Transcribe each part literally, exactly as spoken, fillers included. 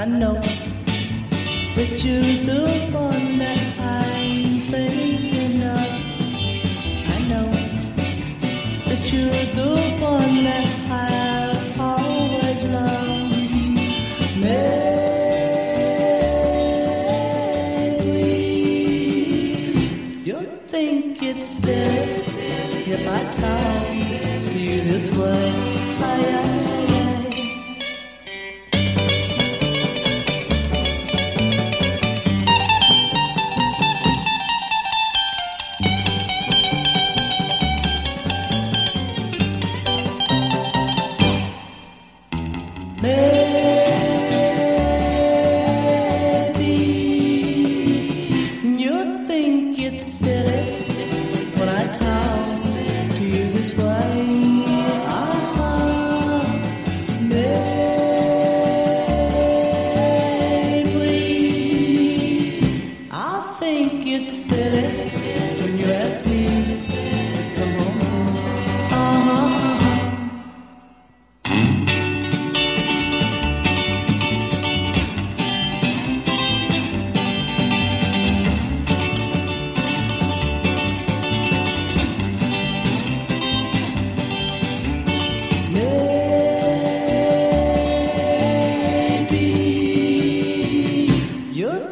know that you're the one that I'm thinking of. I know that you're the one that I'll always love. Maybe you think it's silly if I talk to you this way. I, I,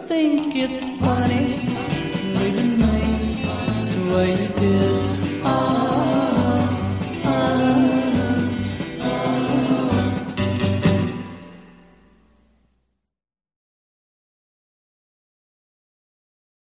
it's funny leaving me the way you did. Oh,